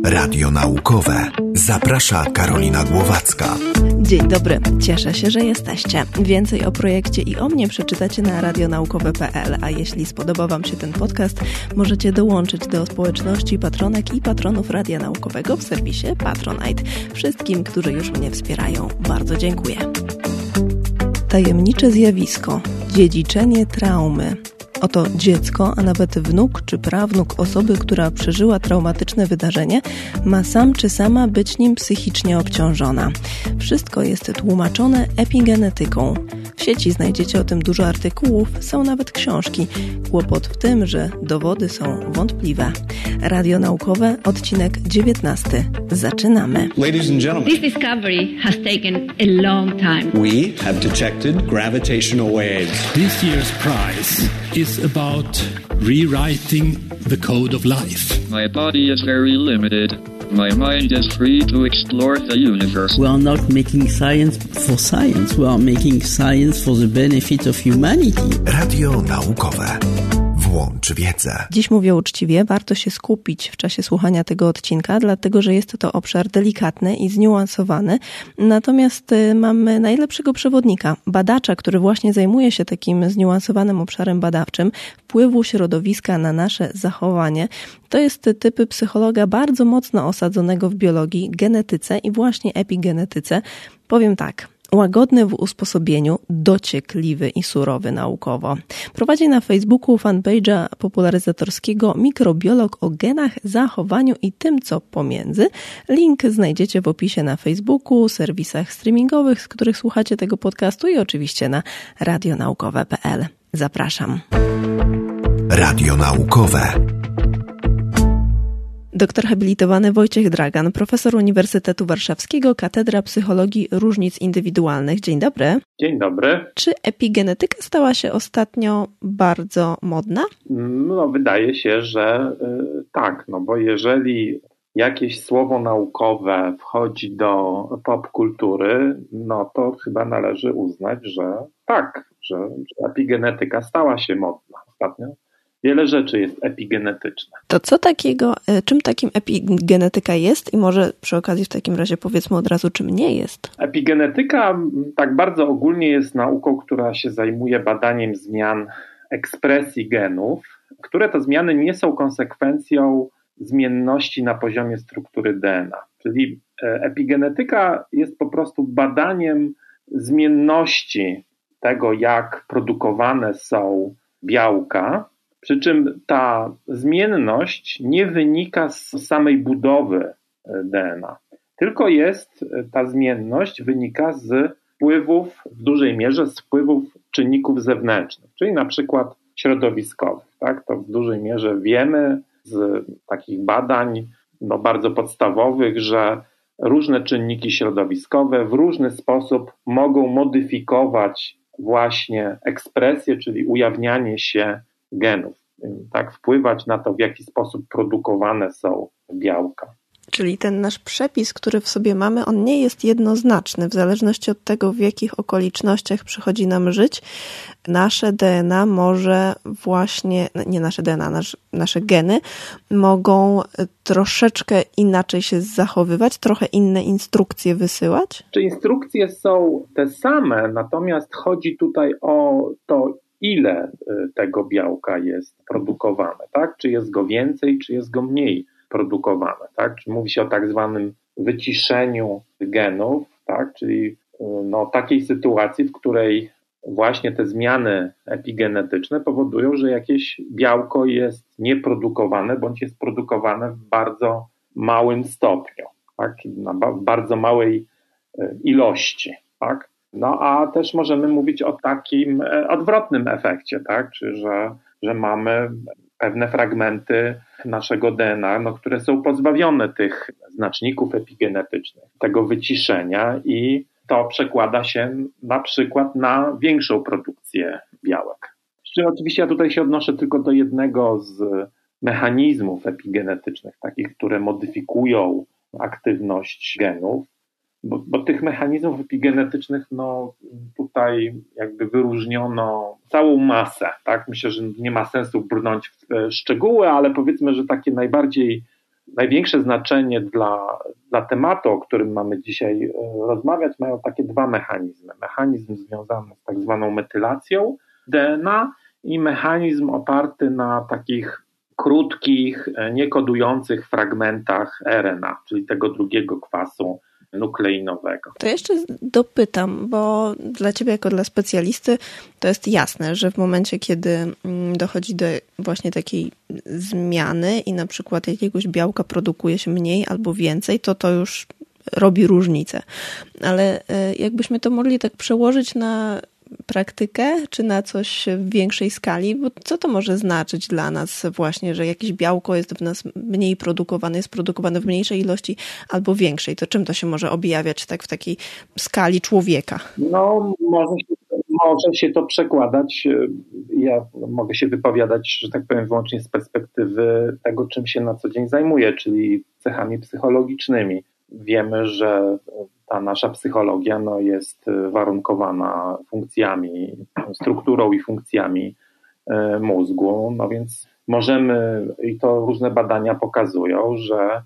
Radio naukowe. Zaprasza Karolina Głowacka. Dzień dobry, cieszę się, że jesteście. Więcej o projekcie i o mnie przeczytacie na radionaukowe.pl, a jeśli spodobał Wam się ten podcast, możecie dołączyć do społeczności patronek i patronów Radia Naukowego w serwisie Patronite. Wszystkim, którzy już mnie wspierają, bardzo dziękuję. Tajemnicze zjawisko. Dziedziczenie traumy. Oto dziecko, a nawet wnuk czy prawnuk osoby, która przeżyła traumatyczne wydarzenie, ma sam czy sama być nim psychicznie obciążona. Wszystko jest tłumaczone epigenetyką. W sieci znajdziecie o tym dużo artykułów, są nawet książki. Kłopot w tym, że dowody są wątpliwe. Radio Naukowe, odcinek 19. Zaczynamy. Ladies and gentlemen, this discovery has taken a long time. we have detected gravitational waves. This year's prize is about rewriting the code of life. My body is very limited. My mind is free to explore the universe. We are not making science for science. We are making science for the benefit of humanity. Radio naukowe. Włącz wiedzę. Dziś mówię uczciwie, warto się skupić w czasie słuchania tego odcinka, dlatego że jest to obszar delikatny i zniuansowany. Natomiast mamy najlepszego przewodnika, badacza, który właśnie zajmuje się takim zniuansowanym obszarem badawczym wpływu środowiska na nasze zachowanie. To jest typ psychologa bardzo mocno osadzonego w biologii, genetyce i właśnie epigenetyce. Powiem tak. Łagodny w usposobieniu, dociekliwy i surowy naukowo. Prowadzi na Facebooku fanpage'a popularyzatorskiego Mikrobiolog o genach, zachowaniu i tym, co pomiędzy. Link znajdziecie w opisie na Facebooku, serwisach streamingowych, z których słuchacie tego podcastu i oczywiście na radionaukowe.pl. Zapraszam. Radio naukowe. Doktor habilitowany Wojciech Dragan, profesor Uniwersytetu Warszawskiego, Katedra Psychologii Różnic Indywidualnych. Dzień dobry. Dzień dobry. Czy epigenetyka stała się ostatnio bardzo modna? No, wydaje się, że tak, no bo jeżeli jakieś słowo naukowe wchodzi do popkultury, no to chyba należy uznać, że tak, że epigenetyka stała się modna ostatnio. Wiele rzeczy jest epigenetyczne. To co takiego, czym takim epigenetyka jest i może przy okazji w takim razie powiedzmy od razu, czym nie jest? Epigenetyka tak bardzo ogólnie jest nauką, która się zajmuje badaniem zmian ekspresji genów, które to zmiany nie są konsekwencją zmienności na poziomie struktury DNA. Czyli epigenetyka jest po prostu badaniem zmienności tego, jak produkowane są białka, przy czym ta zmienność nie wynika z samej budowy DNA, tylko ta zmienność wynika z wpływów, w dużej mierze z wpływów czynników zewnętrznych, czyli na przykład środowiskowych. Tak? To w dużej mierze wiemy z takich badań bardzo podstawowych, że różne czynniki środowiskowe w różny sposób mogą modyfikować właśnie ekspresję, czyli ujawnianie się genów, tak, wpływać na to, w jaki sposób produkowane są białka. Czyli ten nasz przepis, który w sobie mamy, on nie jest jednoznaczny. W zależności od tego, w jakich okolicznościach przychodzi nam żyć, nasze DNA może właśnie, nie nasze DNA, nasze geny mogą troszeczkę inaczej się zachowywać, trochę inne instrukcje wysyłać? Czy instrukcje są te same, natomiast chodzi tutaj o to, ile tego białka jest produkowane, tak? Czy jest go więcej, czy jest go mniej produkowane, tak? Czy mówi się o tak zwanym wyciszeniu genów, tak? Czyli takiej sytuacji, w której właśnie te zmiany epigenetyczne powodują, że jakieś białko jest nieprodukowane, bądź jest produkowane w bardzo małym stopniu, tak? W bardzo małej ilości, tak? No a też możemy mówić o takim odwrotnym efekcie, tak? Czy że mamy pewne fragmenty naszego DNA, które są pozbawione tych znaczników epigenetycznych, tego wyciszenia i to przekłada się na przykład na większą produkcję białek. Oczywiście ja tutaj się odnoszę tylko do jednego z mechanizmów epigenetycznych, takich, które modyfikują aktywność genów, bo tych mechanizmów epigenetycznych tutaj jakby wyróżniono całą masę. Tak? Myślę, że nie ma sensu brnąć w szczegóły, ale powiedzmy, że takie najbardziej największe znaczenie dla tematu, o którym mamy dzisiaj rozmawiać, mają takie dwa mechanizmy. Mechanizm związany z tak zwaną metylacją DNA i mechanizm oparty na takich krótkich, niekodujących fragmentach RNA, czyli tego drugiego kwasu nukleinowego. To jeszcze dopytam, bo dla Ciebie jako dla specjalisty to jest jasne, że w momencie, kiedy dochodzi do właśnie takiej zmiany i na przykład jakiegoś białka produkuje się mniej albo więcej, to już robi różnicę. Ale jakbyśmy to mogli tak przełożyć na praktykę, czy na coś w większej skali, bo co to może znaczyć dla nas właśnie, że jakieś białko jest w nas mniej produkowane, jest produkowane w mniejszej ilości albo większej? To czym to się może objawiać tak w takiej skali człowieka? No, może się to przekładać. Ja mogę się wypowiadać, że tak powiem, wyłącznie z perspektywy tego, czym się na co dzień zajmuję, czyli cechami psychologicznymi. Wiemy, że ta nasza psychologia jest warunkowana funkcjami, strukturą i funkcjami mózgu, więc możemy, i to różne badania pokazują, że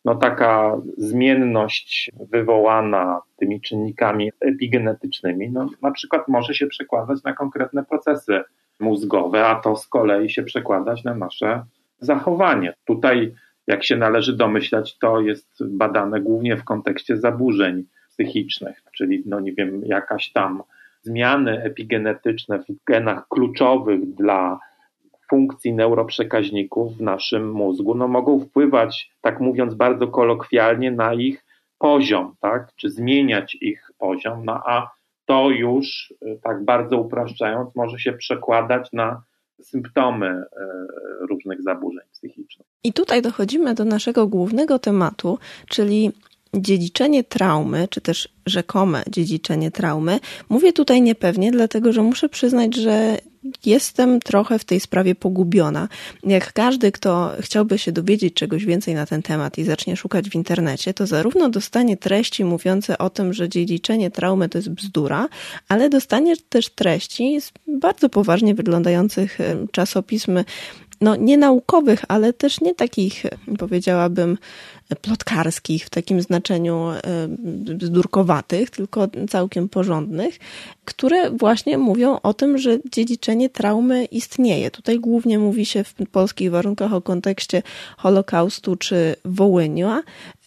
taka zmienność wywołana tymi czynnikami epigenetycznymi, na przykład może się przekładać na konkretne procesy mózgowe, a to z kolei się przekładać na nasze zachowanie. Tutaj, jak się należy domyślać, to jest badane głównie w kontekście zaburzeń psychicznych, czyli jakaś tam zmiany epigenetyczne w genach kluczowych dla funkcji neuroprzekaźników w naszym mózgu, mogą wpływać, tak mówiąc bardzo kolokwialnie, na ich poziom, tak? Czy zmieniać ich poziom, a to już, tak bardzo upraszczając, może się przekładać na symptomy różnych zaburzeń psychicznych. I tutaj dochodzimy do naszego głównego tematu, czyli dziedziczenie traumy, czy też rzekome dziedziczenie traumy. Mówię tutaj niepewnie, dlatego że muszę przyznać, że jestem trochę w tej sprawie pogubiona. Jak każdy, kto chciałby się dowiedzieć czegoś więcej na ten temat i zacznie szukać w internecie, to zarówno dostanie treści mówiące o tym, że dziedziczenie traumy to jest bzdura, ale dostanie też treści z bardzo poważnie wyglądających czasopism, nie naukowych, ale też nie takich, powiedziałabym, plotkarskich w takim znaczeniu bzdurkowatych, tylko całkiem porządnych, które właśnie mówią o tym, że dziedziczenie traumy istnieje. Tutaj głównie mówi się w polskich warunkach o kontekście Holokaustu czy Wołynia.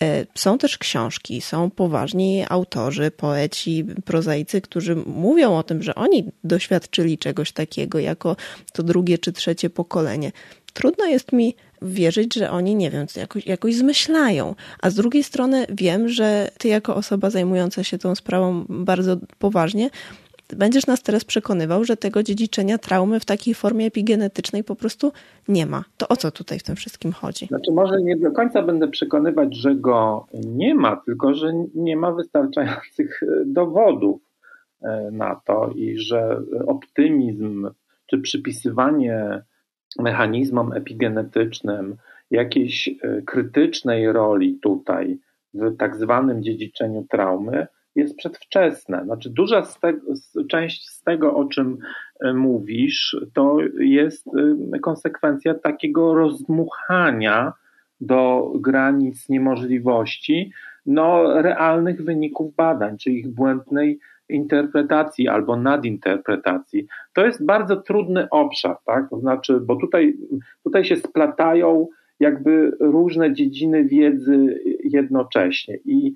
Są też książki, są poważni autorzy, poeci, prozaicy, którzy mówią o tym, że oni doświadczyli czegoś takiego jako to drugie czy trzecie pokolenie. Trudno jest mi wierzyć, że oni, nie wiem, jakoś zmyślają. A z drugiej strony wiem, że ty jako osoba zajmująca się tą sprawą bardzo poważnie, będziesz nas teraz przekonywał, że tego dziedziczenia traumy w takiej formie epigenetycznej po prostu nie ma. To o co tutaj w tym wszystkim chodzi? Może nie do końca będę przekonywać, że go nie ma, tylko że nie ma wystarczających dowodów na to i że optymizm czy przypisywanie mechanizmom epigenetycznym jakiejś krytycznej roli tutaj w tak zwanym dziedziczeniu traumy jest przedwczesne. Duża część z tego, o czym mówisz, to jest konsekwencja takiego rozdmuchania do granic niemożliwości realnych wyników badań, czy ich błędnej interpretacji albo nadinterpretacji. To jest bardzo trudny obszar, tak? To znaczy, bo tutaj się splatają jakby różne dziedziny wiedzy jednocześnie i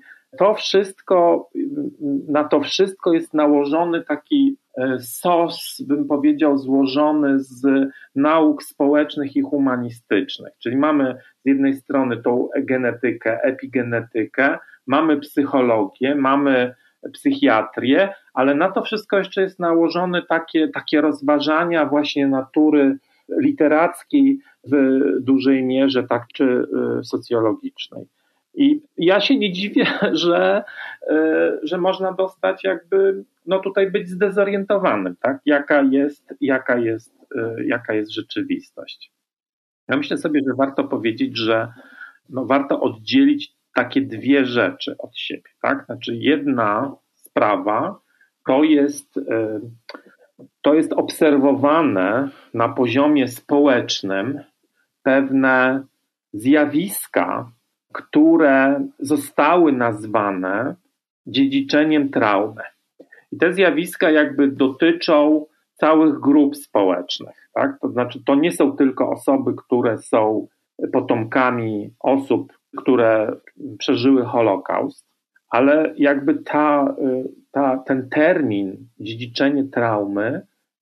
na to wszystko jest nałożony taki sos, bym powiedział, złożony z nauk społecznych i humanistycznych. Czyli mamy z jednej strony tą genetykę, epigenetykę, mamy psychologię, mamy psychiatrię, ale na to wszystko jeszcze jest nałożone takie rozważania właśnie natury literackiej w dużej mierze, tak, czy socjologicznej. I ja się nie dziwię, że można dostać jakby, tutaj być zdezorientowanym, tak? Jaka jest rzeczywistość. Ja myślę sobie, że warto powiedzieć, że warto oddzielić takie dwie rzeczy od siebie, tak? Znaczy jedna sprawa to jest obserwowane na poziomie społecznym pewne zjawiska które zostały nazwane dziedziczeniem traumy. I te zjawiska jakby dotyczą całych grup społecznych. Tak? To znaczy, to nie są tylko osoby, które są potomkami osób, które przeżyły Holokaust, ale jakby ten termin dziedziczenie traumy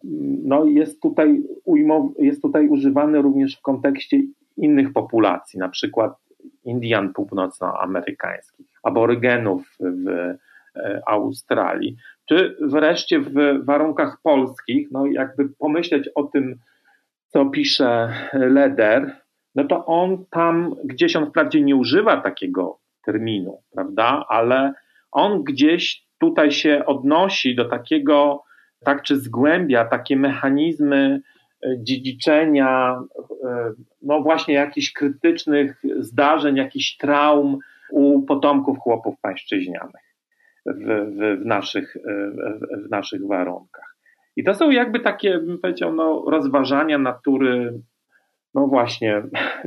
jest tutaj używany również w kontekście innych populacji, na przykład Indian północnoamerykańskich, aborygenów w Australii, czy wreszcie w warunkach polskich, jakby pomyśleć o tym, co pisze Leder, to on wprawdzie nie używa takiego terminu, prawda, ale on gdzieś tutaj się odnosi do takiego, czy zgłębia takie mechanizmy dziedziczenia, właśnie jakichś krytycznych zdarzeń, jakichś traum u potomków chłopów pańszczyźnianych w naszych warunkach. I to są jakby takie, bym powiedział, rozważania natury, właśnie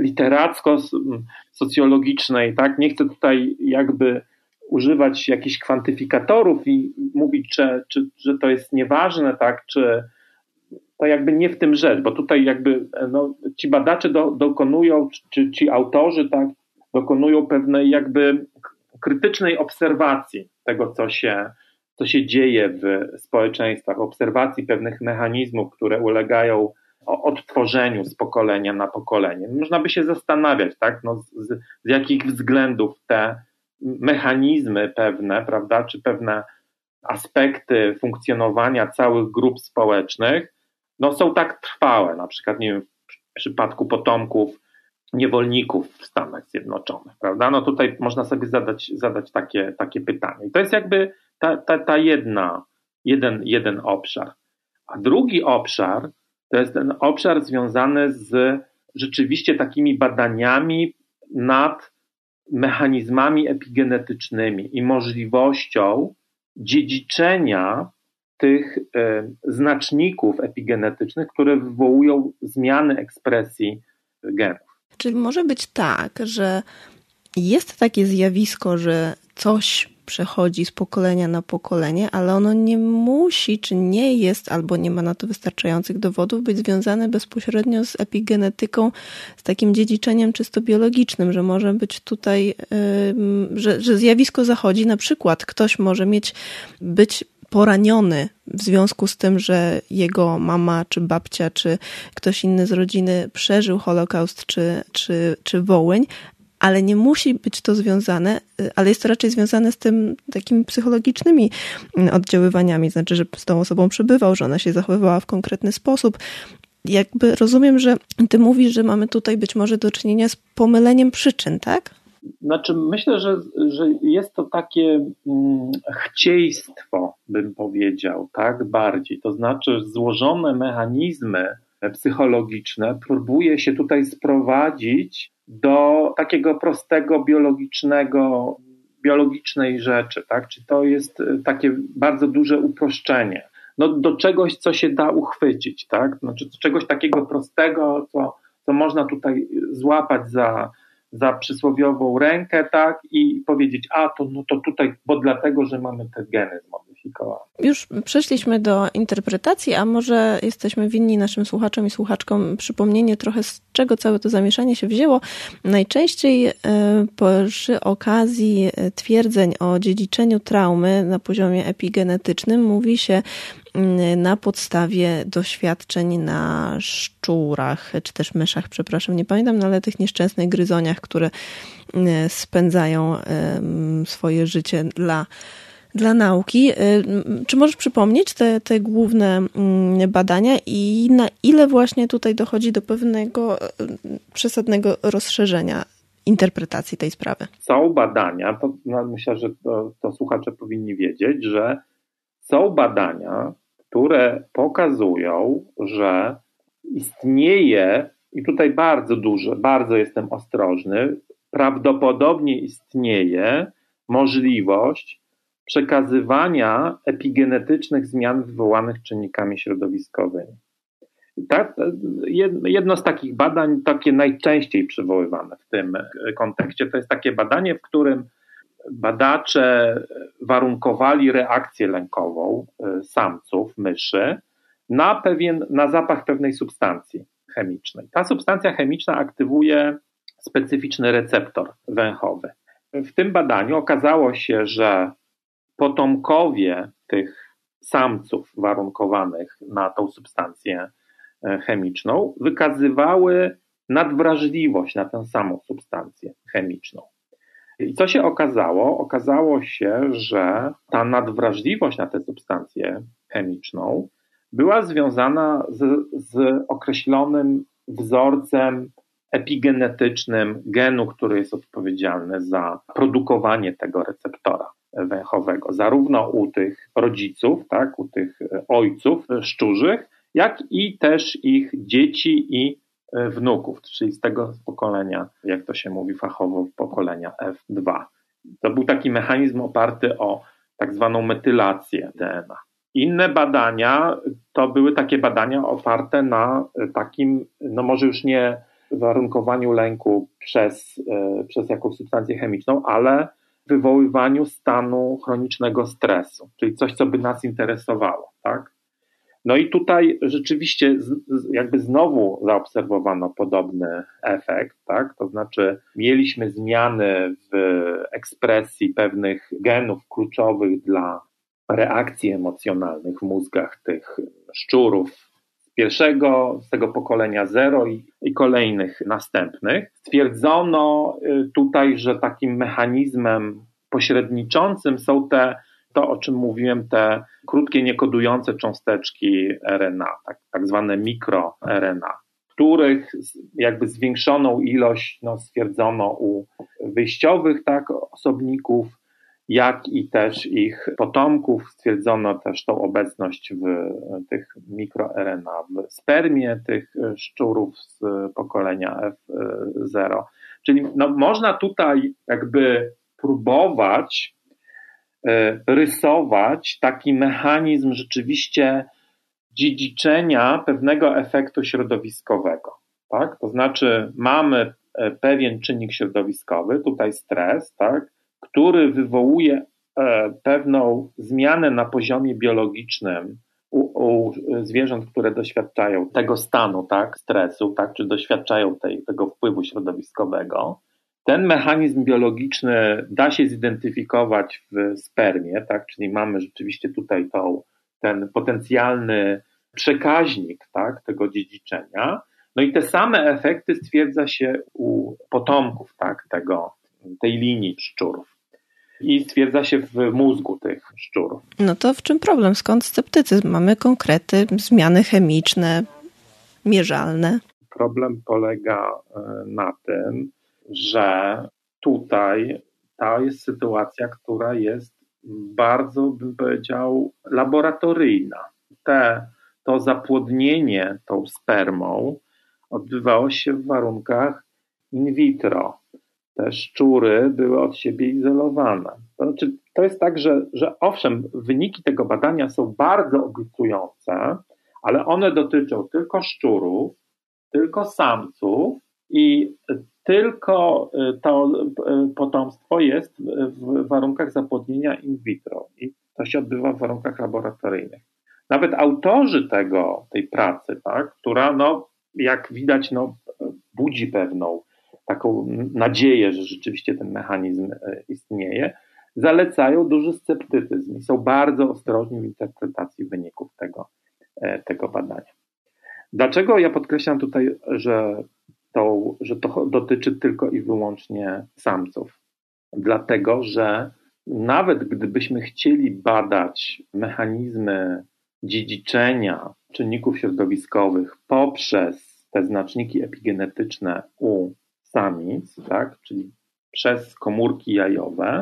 literacko-socjologicznej, tak? Nie chcę tutaj jakby używać jakichś kwantyfikatorów i mówić, że to jest nieważne, tak? Czy to jakby nie w tym rzecz, bo tutaj jakby ci badacze dokonują, czy ci autorzy, tak, dokonują pewnej jakby krytycznej obserwacji tego, co się dzieje w społeczeństwach, obserwacji pewnych mechanizmów, które ulegają odtworzeniu z pokolenia na pokolenie. Można by się zastanawiać, tak, z jakich względów te mechanizmy pewne, prawda, czy pewne aspekty funkcjonowania całych grup społecznych, są tak trwałe, na przykład, nie wiem, w przypadku potomków niewolników w Stanach Zjednoczonych, prawda? Tutaj można sobie zadać takie pytanie. I to jest jakby jeden obszar. A drugi obszar to jest ten obszar związany z rzeczywiście takimi badaniami nad mechanizmami epigenetycznymi i możliwością dziedziczenia tych znaczników epigenetycznych, które wywołują zmiany ekspresji genów. Czy może być tak, że jest takie zjawisko, że coś przechodzi z pokolenia na pokolenie, ale ono nie musi, czy nie jest, albo nie ma na to wystarczających dowodów, być związane bezpośrednio z epigenetyką, z takim dziedziczeniem czysto biologicznym, że może być tutaj, że zjawisko zachodzi, na przykład ktoś może być poraniony w związku z tym, że jego mama, czy babcia, czy ktoś inny z rodziny przeżył Holokaust, czy Wołyń, ale nie musi być to związane, ale jest to raczej związane z tym takimi psychologicznymi oddziaływaniami, znaczy, że z tą osobą przebywał, że ona się zachowywała w konkretny sposób. Jakby rozumiem, że ty mówisz, że mamy tutaj być może do czynienia z pomyleniem przyczyn, tak? Znaczy, myślę, że jest to takie chcieństwo, bym powiedział, tak, bardziej. To znaczy, złożone mechanizmy psychologiczne próbuje się tutaj sprowadzić do takiego prostego biologicznej rzeczy, tak? Czy to jest takie bardzo duże uproszczenie? Do czegoś, co się da uchwycić, tak? Znaczy, do czegoś takiego prostego, co można tutaj złapać za przysłowiową rękę, tak? I powiedzieć, to tutaj, bo dlatego, że mamy te geny zmodyfikowane. Już przeszliśmy do interpretacji, a może jesteśmy winni naszym słuchaczom i słuchaczkom przypomnienie trochę, z czego całe to zamieszanie się wzięło. Najczęściej przy okazji twierdzeń o dziedziczeniu traumy na poziomie epigenetycznym mówi się na podstawie doświadczeń na szczurach, czy też myszach, przepraszam, nie pamiętam, ale tych nieszczęsnych gryzoniach, które spędzają swoje życie dla nauki. Czy możesz przypomnieć te główne badania i na ile właśnie tutaj dochodzi do pewnego przesadnego rozszerzenia interpretacji tej sprawy? Są badania, to myślę, że to słuchacze powinni wiedzieć, że są badania, które pokazują, że istnieje, i tutaj bardzo jestem ostrożny, prawdopodobnie istnieje możliwość przekazywania epigenetycznych zmian wywołanych czynnikami środowiskowymi. Jedno z takich badań, takie najczęściej przywoływane w tym kontekście, to jest takie badanie, w którym badacze warunkowali reakcję lękową samców myszy na zapach pewnej substancji chemicznej. Ta substancja chemiczna aktywuje specyficzny receptor węchowy. W tym badaniu okazało się, że potomkowie tych samców warunkowanych na tą substancję chemiczną wykazywały nadwrażliwość na tę samą substancję chemiczną. I co się okazało? Okazało się, że ta nadwrażliwość na tę substancję chemiczną była związana z określonym wzorcem epigenetycznym genu, który jest odpowiedzialny za produkowanie tego receptora węchowego, zarówno u tych rodziców, tak, u tych ojców szczurzych, jak i też ich dzieci i wnuków, czyli z tego pokolenia, jak to się mówi fachowo, pokolenia F2. To był taki mechanizm oparty o tak zwaną metylację DNA. Inne badania to były takie badania oparte na takim, no może już nie warunkowaniu lęku przez jakąś substancję chemiczną, ale wywoływaniu stanu chronicznego stresu, czyli coś, co by nas interesowało, tak? No i tutaj rzeczywiście jakby znowu zaobserwowano podobny efekt, tak? To znaczy mieliśmy zmiany w ekspresji pewnych genów kluczowych dla reakcji emocjonalnych w mózgach tych szczurów z tego pokolenia 0 i kolejnych następnych. Stwierdzono tutaj, że takim mechanizmem pośredniczącym są to, o czym mówiłem, te krótkie, niekodujące cząsteczki RNA, tak zwane mikroRNA, których jakby zwiększoną ilość stwierdzono u wyjściowych osobników, jak i też ich potomków. Stwierdzono też tą obecność w tych mikroRNA w spermie tych szczurów z pokolenia F0. Czyli można tutaj jakby próbować rysować taki mechanizm rzeczywiście dziedziczenia pewnego efektu środowiskowego. Tak? To znaczy mamy pewien czynnik środowiskowy, tutaj stres, tak? Który wywołuje pewną zmianę na poziomie biologicznym u zwierząt, które doświadczają tego stanu, tak, stresu, tak, czy doświadczają tego wpływu środowiskowego. Ten mechanizm biologiczny da się zidentyfikować w spermie, tak, czyli mamy rzeczywiście tutaj ten potencjalny przekaźnik, tak, tego dziedziczenia. No i te same efekty stwierdza się u potomków, tak, tej linii szczurów. I stwierdza się w mózgu tych szczurów. No to w czym problem? Skąd sceptycyzm? Mamy konkrety, zmiany chemiczne, mierzalne. Problem polega na tym, że tutaj ta jest sytuacja, która jest bardzo, bym powiedział, laboratoryjna. To zapłodnienie tą spermą odbywało się w warunkach in vitro. Te szczury były od siebie izolowane. To znaczy, to jest tak, że owszem, wyniki tego badania są bardzo obiecujące, ale one dotyczą tylko szczurów, tylko samców i tylko to potomstwo jest w warunkach zapłodnienia in vitro i to się odbywa w warunkach laboratoryjnych. Nawet autorzy tej pracy, tak, która jak widać budzi pewną taką nadzieję, że rzeczywiście ten mechanizm istnieje, zalecają duży sceptycyzm i są bardzo ostrożni w interpretacji wyników tego badania. Dlaczego ja podkreślam tutaj, że to dotyczy tylko i wyłącznie samców? Dlatego, że nawet gdybyśmy chcieli badać mechanizmy dziedziczenia czynników środowiskowych poprzez te znaczniki epigenetyczne u samic, tak, czyli przez komórki jajowe,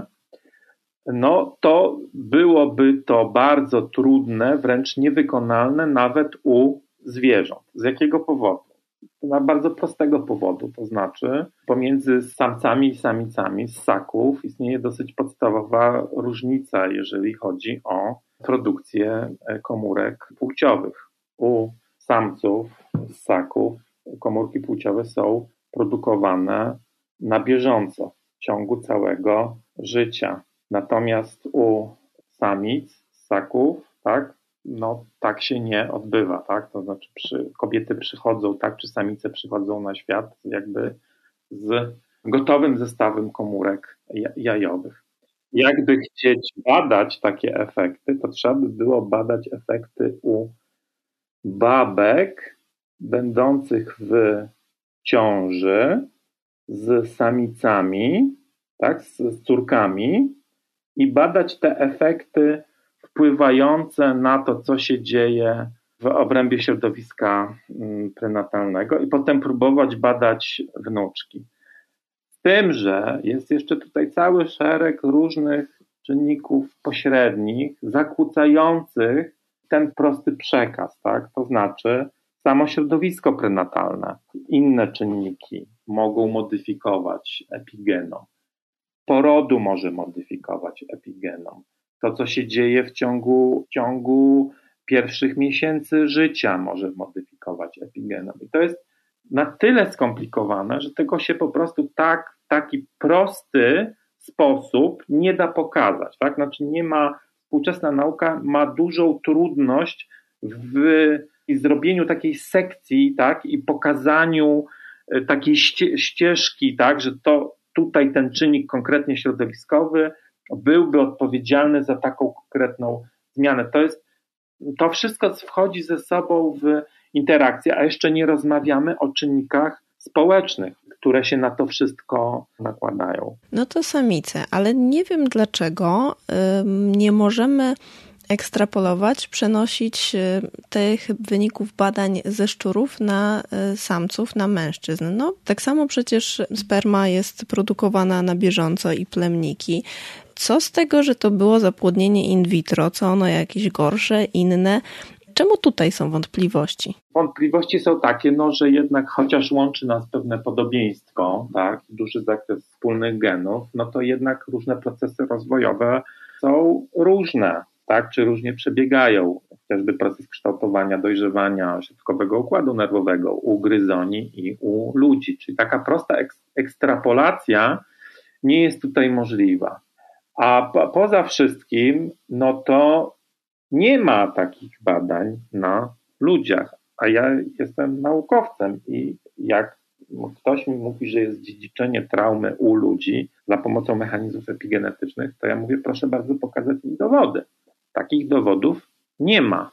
to byłoby to bardzo trudne, wręcz niewykonalne nawet u zwierząt. Z jakiego powodu? Na bardzo prostego powodu, to znaczy pomiędzy samcami i samicami ssaków istnieje dosyć podstawowa różnica, jeżeli chodzi o produkcję komórek płciowych. U samców ssaków komórki płciowe są produkowane na bieżąco w ciągu całego życia. Natomiast u samic ssaków, tak się nie odbywa, tak? To znaczy kobiety przychodzą, czy samice przychodzą na świat jakby z gotowym zestawem komórek jajowych. Jakby chcieć badać takie efekty, to trzeba by było badać efekty u babek będących w ciąży z samicami, z córkami i badać te efekty wpływające na to, co się dzieje w obrębie środowiska prenatalnego i potem próbować badać wnuczki. Z tym, że jest jeszcze tutaj cały szereg różnych czynników pośrednich, zakłócających ten prosty przekaz, To znaczy samo środowisko prenatalne, inne czynniki mogą modyfikować epigenom. Porodu może modyfikować epigenom. To, co się dzieje w ciągu pierwszych miesięcy życia, może modyfikować epigenom. I to jest na tyle skomplikowane, że tego się po prostu w taki prosty sposób nie da pokazać. Znaczy współczesna nauka ma dużą trudność w zrobieniu takiej sekcji, i pokazaniu takiej ścieżki, że to tutaj ten czynnik konkretnie środowiskowy byłby odpowiedzialny za taką konkretną zmianę. To wszystko wchodzi ze sobą w interakcję, a jeszcze nie rozmawiamy o czynnikach społecznych, które się na to wszystko nakładają. No to samice, ale nie wiem dlaczego nie możemy ekstrapolować, przenosić tych wyników badań ze szczurów na samców, na mężczyzn. No, tak samo przecież sperma jest produkowana na bieżąco i plemniki. Co z tego, że to było zapłodnienie in vitro? Co ono jakieś gorsze, inne? Czemu tutaj są wątpliwości? Wątpliwości są takie, że jednak chociaż łączy nas pewne podobieństwo, duży zakres wspólnych genów, to jednak różne procesy rozwojowe są różne, czy różnie przebiegają. Chociażby proces kształtowania, dojrzewania środkowego układu nerwowego u gryzoni i u ludzi. Czyli taka prosta ekstrapolacja nie jest tutaj możliwa. A poza wszystkim, to nie ma takich badań na ludziach, a ja jestem naukowcem i jak ktoś mi mówi, że jest dziedziczenie traumy u ludzi za pomocą mechanizmów epigenetycznych, to ja mówię, proszę bardzo pokazać mi dowody. Takich dowodów nie ma.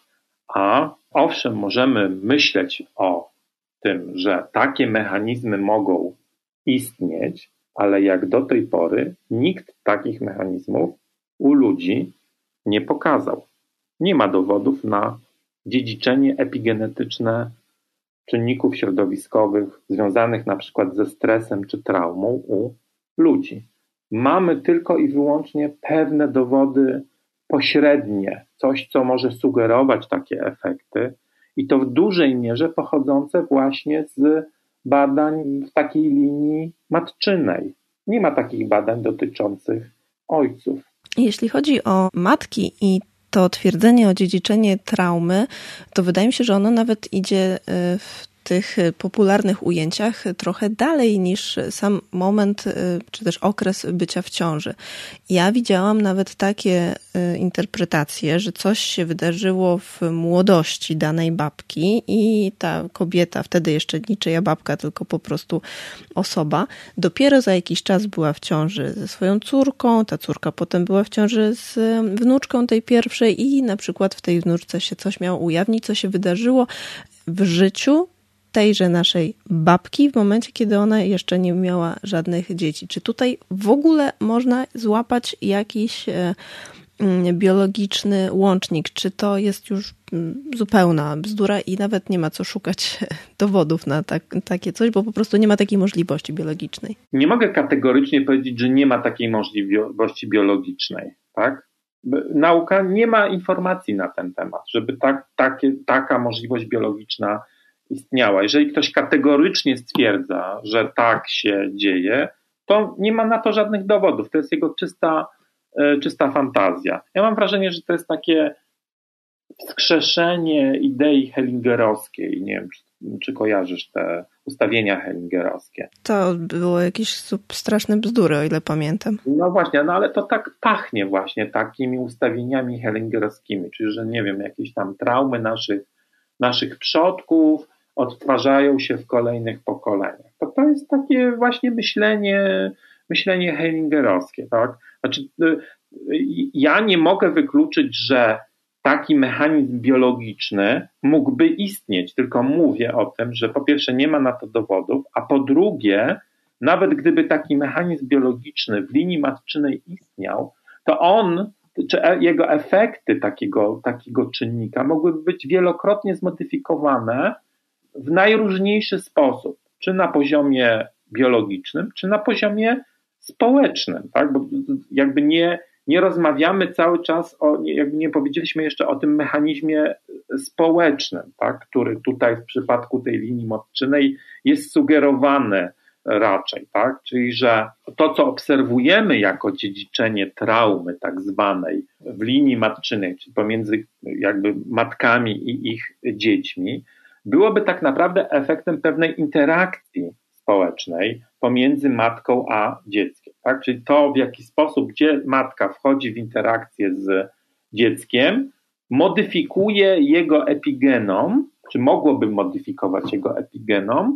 A owszem, możemy myśleć o tym, że takie mechanizmy mogą istnieć, ale jak do tej pory nikt takich mechanizmów u ludzi nie pokazał. Nie ma dowodów na dziedziczenie epigenetyczne czynników środowiskowych związanych na przykład ze stresem czy traumą u ludzi. Mamy tylko i wyłącznie pewne dowody pośrednie, coś, co może sugerować takie efekty i to w dużej mierze pochodzące właśnie z badań w takiej linii matczynej. Nie ma takich badań dotyczących ojców. Jeśli chodzi o matki i to twierdzenie o dziedziczenie traumy, to wydaje mi się, że ono nawet idzie w tych popularnych ujęciach trochę dalej niż sam moment, czy też okres bycia w ciąży. Ja widziałam nawet takie interpretacje, że coś się wydarzyło w młodości danej babki i ta kobieta, wtedy jeszcze niczyja babka, tylko po prostu osoba, dopiero za jakiś czas była w ciąży ze swoją córką, ta córka potem była w ciąży z wnuczką tej pierwszej i na przykład w tej wnuczce się coś miało ujawnić, co się wydarzyło w życiu tejże naszej babki w momencie, kiedy ona jeszcze nie miała żadnych dzieci. Czy tutaj w ogóle można złapać jakiś biologiczny łącznik? Czy to jest już zupełna bzdura i nawet nie ma co szukać dowodów na takie coś, bo po prostu nie ma takiej możliwości biologicznej? Nie mogę kategorycznie powiedzieć, że nie ma takiej możliwości biologicznej, tak? Nauka nie ma informacji na ten temat, żeby taka możliwość biologiczna istniała. Jeżeli ktoś kategorycznie stwierdza, że tak się dzieje, to nie ma na to żadnych dowodów. To jest jego czysta fantazja. Ja mam wrażenie, że to jest takie wskrzeszenie idei hellingerowskiej. Nie wiem, czy czy kojarzysz te ustawienia hellingerowskie? To było jakieś straszne bzdury, o ile pamiętam. No właśnie, ale to tak pachnie właśnie takimi ustawieniami hellingerowskimi, czyli że nie wiem, jakieś tam traumy naszych przodków odtwarzają się w kolejnych pokoleniach. To jest takie właśnie myślenie hellingerowskie, tak? Znaczy, ja nie mogę wykluczyć, że taki mechanizm biologiczny mógłby istnieć, tylko mówię o tym, że po pierwsze nie ma na to dowodów, a po drugie, nawet gdyby taki mechanizm biologiczny w linii matczynej istniał, to on, czy jego efekty takiego czynnika mogłyby być wielokrotnie zmodyfikowane w najróżniejszy sposób, czy na poziomie biologicznym, czy na poziomie społecznym, tak? Bo jakby nie rozmawiamy cały czas jakby nie powiedzieliśmy jeszcze o tym mechanizmie społecznym, tak? Który tutaj w przypadku tej linii matczynej jest sugerowany raczej, tak? Czyli że to, co obserwujemy jako dziedziczenie traumy tak zwanej w linii matczynej, czyli pomiędzy jakby matkami i ich dziećmi, byłoby tak naprawdę efektem pewnej interakcji społecznej pomiędzy matką a dzieckiem. Tak? Czyli to, w jaki sposób, gdzie matka wchodzi w interakcję z dzieckiem, modyfikuje jego epigenom, czy mogłoby modyfikować jego epigenom,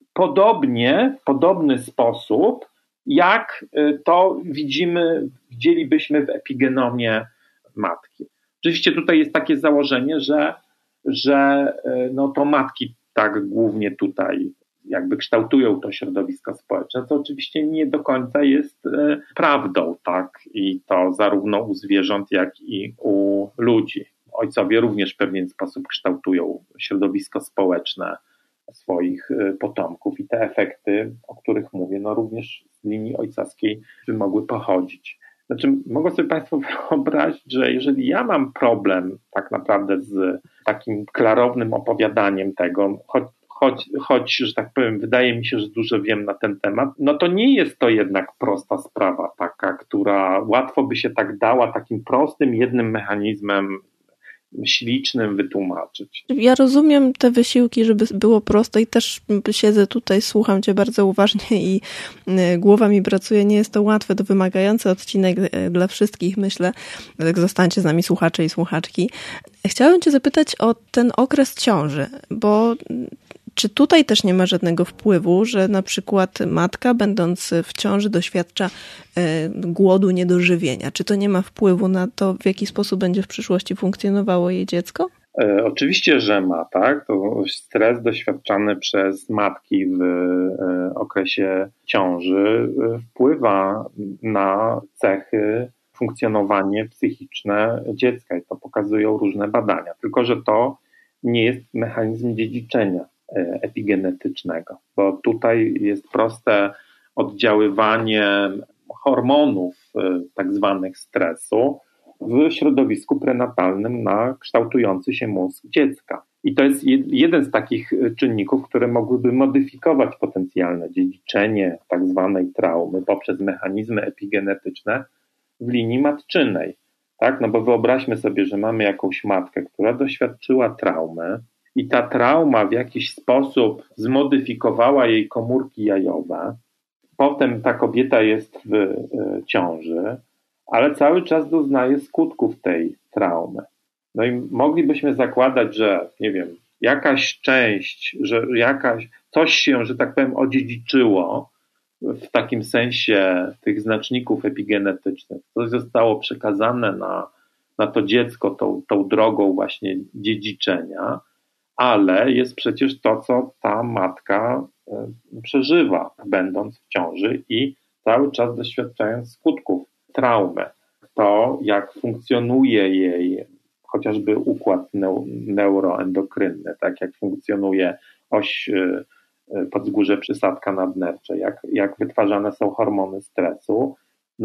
w podobny sposób, jak to widzielibyśmy w epigenomie matki. Oczywiście tutaj jest takie założenie, że to matki tak głównie tutaj jakby kształtują to środowisko społeczne, co oczywiście nie do końca jest prawdą, tak? I to zarówno u zwierząt, jak i u ludzi. Ojcowie również w pewien sposób kształtują środowisko społeczne swoich potomków i te efekty, o których mówię, również z linii ojcowskiej by mogły pochodzić. Znaczy, mogą sobie Państwo wyobrazić, że jeżeli ja mam problem tak naprawdę z takim klarownym opowiadaniem tego, choć, że tak powiem, wydaje mi się, że dużo wiem na ten temat, to nie jest to jednak prosta sprawa taka, która łatwo by się tak dała takim prostym, jednym mechanizmem ślicznym wytłumaczyć. Ja rozumiem te wysiłki, żeby było prosto i też siedzę tutaj, słucham Cię bardzo uważnie i głowa mi pracuje. Nie jest to łatwy, to wymagający odcinek dla wszystkich, myślę. Tak zostańcie z nami słuchacze i słuchaczki. Chciałabym Cię zapytać o ten okres ciąży, bo czy tutaj też nie ma żadnego wpływu, że na przykład matka, będąc w ciąży, doświadcza głodu, niedożywienia? Czy to nie ma wpływu na to, w jaki sposób będzie w przyszłości funkcjonowało jej dziecko? Oczywiście, że ma, tak. To stres doświadczany przez matki w okresie ciąży wpływa na cechy, funkcjonowanie psychiczne dziecka i to pokazują różne badania. Tylko że to nie jest mechanizm dziedziczenia epigenetycznego, bo tutaj jest proste oddziaływanie hormonów tak zwanych stresu w środowisku prenatalnym na kształtujący się mózg dziecka. I to jest jeden z takich czynników, które mogłyby modyfikować potencjalne dziedziczenie tak zwanej traumy poprzez mechanizmy epigenetyczne w linii matczynej. Tak? Bo wyobraźmy sobie, że mamy jakąś matkę, która doświadczyła traumy, i ta trauma w jakiś sposób zmodyfikowała jej komórki jajowe. Potem ta kobieta jest w ciąży, ale cały czas doznaje skutków tej traumy. I moglibyśmy zakładać, że nie wiem, jakaś część, że coś się, że tak powiem, odziedziczyło w takim sensie tych znaczników epigenetycznych. Coś zostało przekazane na to dziecko tą drogą właśnie dziedziczenia, ale jest przecież to, co ta matka przeżywa, będąc w ciąży i cały czas doświadczając skutków traumy. To, jak funkcjonuje jej chociażby układ neuroendokrynny, tak jak funkcjonuje oś podzgórze przysadka nadnercze, jak wytwarzane są hormony stresu,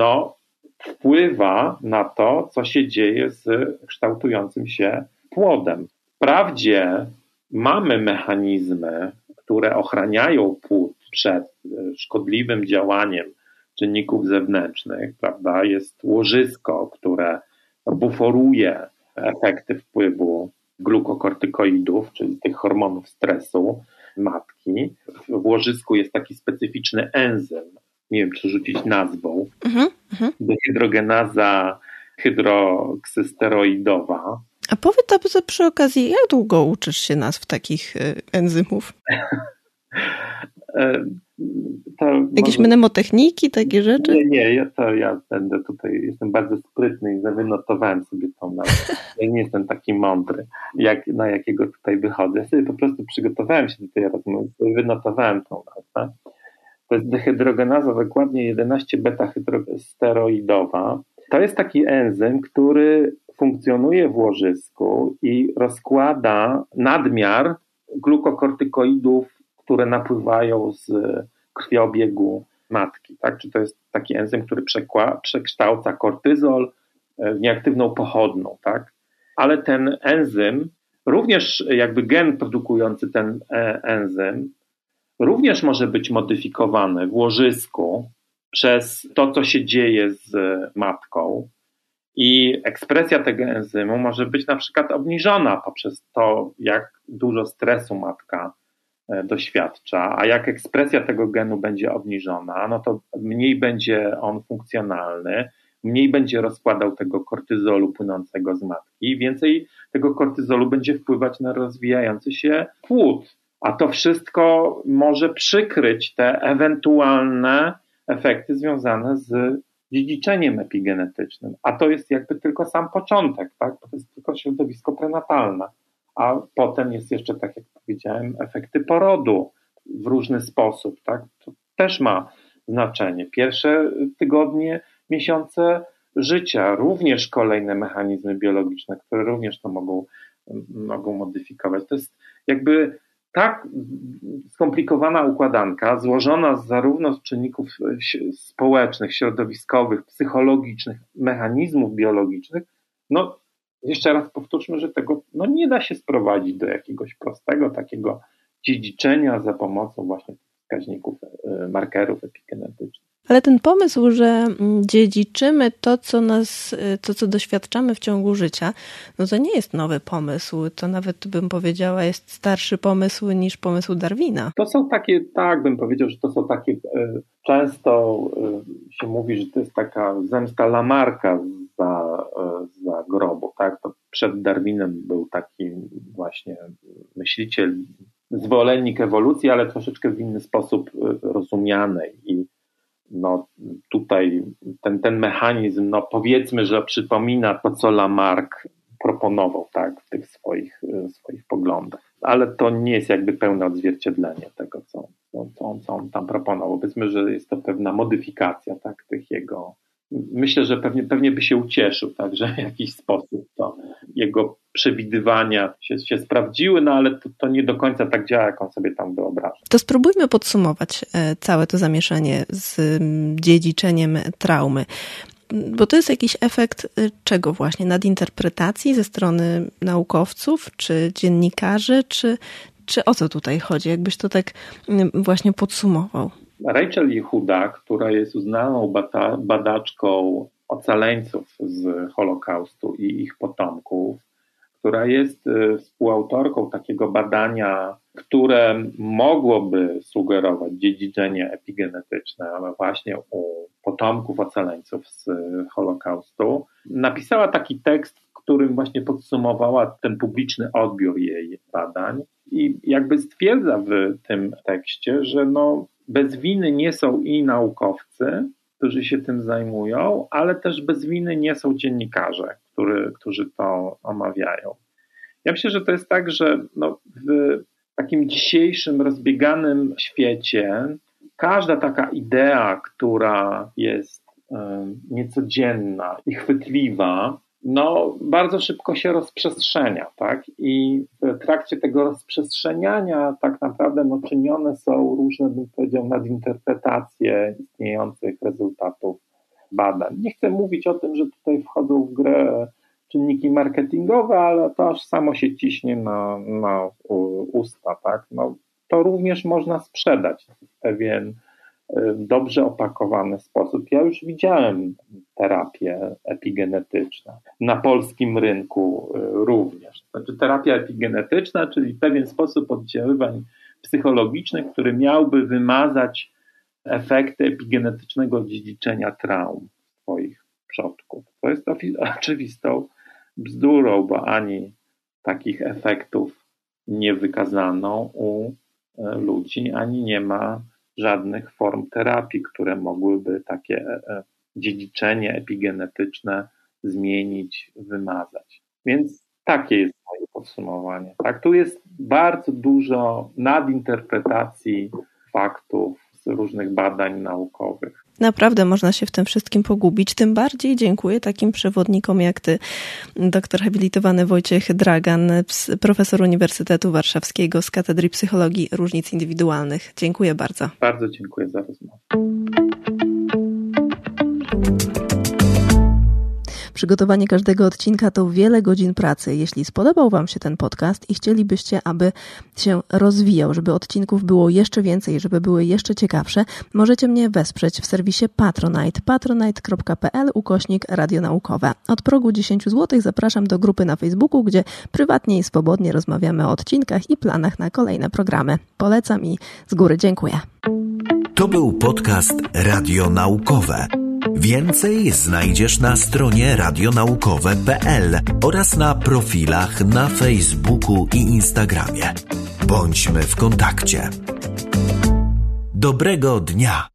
wpływa na to, co się dzieje z kształtującym się płodem. Wprawdzie mamy mechanizmy, które ochraniają płód przed szkodliwym działaniem czynników zewnętrznych, prawda? Jest łożysko, które buforuje efekty wpływu glukokortykoidów, czyli tych hormonów stresu matki. W łożysku jest taki specyficzny enzym, nie wiem czy rzucić nazwą, dehydrogenaza hydroksysteroidowa. A powiedz przy okazji, jak długo uczysz się nazw takich enzymów? Jakieś mnemotechniki, takie rzeczy? Nie, ja będę tutaj, jestem bardzo sprytny i zawynotowałem sobie tą nazwę. Ja nie jestem taki mądry, na jakiego tutaj wychodzę. Ja sobie po prostu przygotowałem się do tej rozmowy, wynotowałem tą nazwę. To jest dehydrogenaza, dokładnie 11-beta-hydrosteroidowa. To jest taki enzym, który funkcjonuje w łożysku i rozkłada nadmiar glukokortykoidów, które napływają z krwiobiegu matki. Tak? Czy to jest taki enzym, który przekształca kortyzol w nieaktywną pochodną. Tak? Ale ten enzym, również jakby gen produkujący ten enzym, również może być modyfikowany w łożysku przez to, co się dzieje z matką. I ekspresja tego enzymu może być na przykład obniżona poprzez to, jak dużo stresu matka doświadcza, a jak ekspresja tego genu będzie obniżona, no to mniej będzie on funkcjonalny, mniej będzie rozkładał tego kortyzolu płynącego z matki, więcej tego kortyzolu będzie wpływać na rozwijający się płód. A to wszystko może przykryć te ewentualne efekty związane z dziedziczeniem epigenetycznym. A to jest jakby tylko sam początek, tak? To jest tylko środowisko prenatalne. A potem jest jeszcze, tak jak powiedziałem, efekty porodu w różny sposób, tak? To też ma znaczenie. Pierwsze tygodnie, miesiące życia, również kolejne mechanizmy biologiczne, które również to mogą modyfikować. To jest jakby tak skomplikowana układanka, złożona zarówno z czynników społecznych, środowiskowych, psychologicznych, mechanizmów biologicznych, no jeszcze raz powtórzmy, że tego nie da się sprowadzić do jakiegoś prostego takiego dziedziczenia za pomocą właśnie wskaźników, markerów epigenetycznych. Ale ten pomysł, że dziedziczymy to, co doświadczamy w ciągu życia, no to nie jest nowy pomysł. To nawet bym powiedziała jest starszy pomysł niż pomysł Darwina. To są takie, tak bym powiedział, że to są takie, często się mówi, że to jest taka zemsta Lamarcka za grobu, tak? To przed Darwinem był taki właśnie myśliciel, zwolennik ewolucji, ale troszeczkę w inny sposób rozumianej i tutaj ten mechanizm, powiedzmy, że przypomina to, co Lamarck proponował, tak, w tych swoich poglądach. Ale to nie jest jakby pełne odzwierciedlenie tego, co on tam proponował. Powiedzmy, że jest to pewna modyfikacja, tak, tych jego. Myślę, że pewnie by się ucieszył, tak, że w jakiś sposób to jego przewidywania się sprawdziły, ale to nie do końca tak działa, jak on sobie tam wyobraża. To spróbujmy podsumować całe to zamieszanie z dziedziczeniem traumy. Bo to jest jakiś efekt czego właśnie? Nadinterpretacji ze strony naukowców, czy dziennikarzy, czy o co tutaj chodzi? Jakbyś to tak właśnie podsumował? Rachel Yehuda, która jest uznaną badaczką ocaleńców z Holokaustu i ich potomków, która jest współautorką takiego badania, które mogłoby sugerować dziedziczenie epigenetyczne, ale właśnie u potomków ocaleńców z Holokaustu, napisała taki tekst, w którym właśnie podsumowała ten publiczny odbiór jej badań i jakby stwierdza w tym tekście, że bez winy nie są i naukowcy, którzy się tym zajmują, ale też bez winy nie są dziennikarze, którzy to omawiają. Ja myślę, że to jest tak, że w takim dzisiejszym rozbieganym świecie każda taka idea, która jest niecodzienna i chwytliwa, bardzo szybko się rozprzestrzenia, tak? I w trakcie tego rozprzestrzeniania tak naprawdę czynione są różne, bym powiedział, nadinterpretacje istniejących rezultatów badań. Nie chcę mówić o tym, że tutaj wchodzą w grę czynniki marketingowe, ale to aż samo się ciśnie na usta, tak? To również można sprzedać w pewien dobrze opakowany sposób. Ja już widziałem terapie epigenetyczne. Na polskim rynku również. Znaczy terapia epigenetyczna, czyli pewien sposób oddziaływań psychologicznych, który miałby wymazać efekty epigenetycznego dziedziczenia traum swoich przodków. To jest oczywistą bzdurą, bo ani takich efektów nie wykazano u ludzi, ani nie ma żadnych form terapii, które mogłyby takie dziedziczenie epigenetyczne zmienić, wymazać. Więc takie jest moje podsumowanie. Tak, tu jest bardzo dużo nadinterpretacji faktów z różnych badań naukowych. Naprawdę można się w tym wszystkim pogubić. Tym bardziej dziękuję takim przewodnikom jak ty, doktor habilitowany Wojciech Dragan, profesor Uniwersytetu Warszawskiego z Katedry Psychologii Różnic Indywidualnych. Dziękuję bardzo. Bardzo dziękuję za rozmowę. Przygotowanie każdego odcinka to wiele godzin pracy. Jeśli spodobał Wam się ten podcast i chcielibyście, aby się rozwijał, żeby odcinków było jeszcze więcej, żeby były jeszcze ciekawsze, możecie mnie wesprzeć w serwisie Patronite, patronite.pl/radionaukowe. Od progu 10 zł zapraszam do grupy na Facebooku, gdzie prywatnie i swobodnie rozmawiamy o odcinkach i planach na kolejne programy. Polecam i z góry dziękuję. To był podcast Radionaukowe. Więcej znajdziesz na stronie radionaukowe.pl oraz na profilach na Facebooku i Instagramie. Bądźmy w kontakcie. Dobrego dnia!